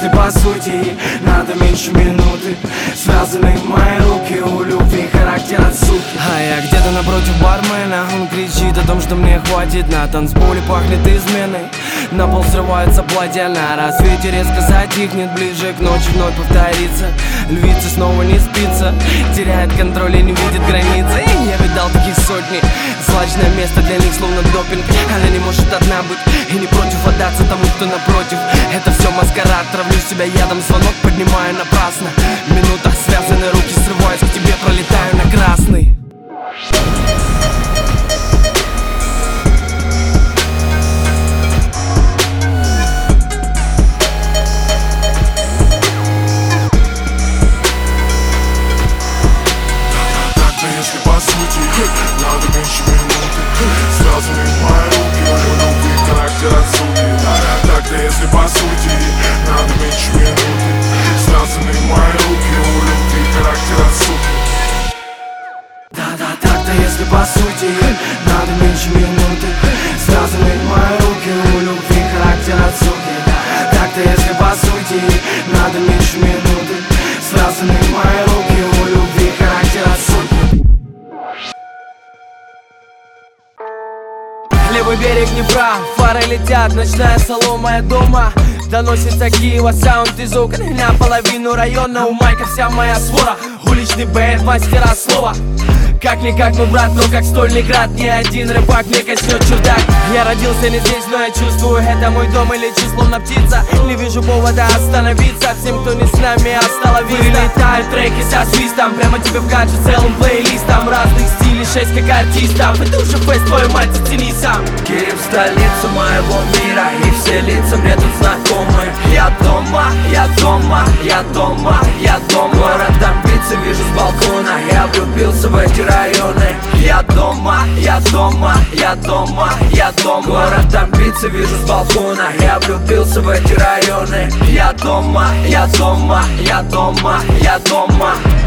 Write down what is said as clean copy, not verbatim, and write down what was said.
если по сути надо меньше минуты. Связаны мои руки, у любви характер от суки. А я где-то напротив бармена, он кричит о том, что мне хватит. На танцполе пахнет изменой, на пол срывается платье. На рассвете резко затихнет, ближе к ночи вновь повторится. Львица снова не спится, теряет контроль и не видит границы. И я видал таких сотни, злачное место для них словно допинг. Она не может одна быть и не против отдаться тому, кто напротив. Это все маскарад, травлю себя ядом, звонок поднимаю напрасно. Минута, связаны руки, срываюсь к тебе, пролетаю на красный. Если по сути надо меньше минуты, связаны мои руки, у любви характер от суки. Так-то если по сути надо меньше минуты, связаны мои руки, у любви характер от суки. Да-да, так-то если по сути надо меньше минуты, связаны мои руки, у любви характер от суки. Так-то если по сути надо меньше минуты, связаны мои руки, у любви характер от суки. Левый берег Днепра, фары летят, ночная солома дома. Доносится Киева саунд из окон, наполовину района у майка вся моя свора. Уличный бэт, мастера слова. Как-никак мой брат, но как стольный град. Ни один рыбак не коснет чердак. Я родился не здесь, но я чувствую, это мой дом или словно птица. Не вижу повода остановиться, всем, кто не с нами, осталось видно. Вылетают треки со свистом, прямо тебе в гаджет целым плейлистом. Разных стилей, 6 как артистов. Это уже фест, твою мать, оцени сам. Киев, столица моего мира, и все лица мне тут знакомы. Я дома, я дома, я дома, я дома. Город амбиций вижу с балкона, я влюбился в эти районы. Я дома, я дома, я дома, я дома. Город амбиций вижу с балкона, я влюбился в эти районы. Я дома, я дома, я дома, я дома.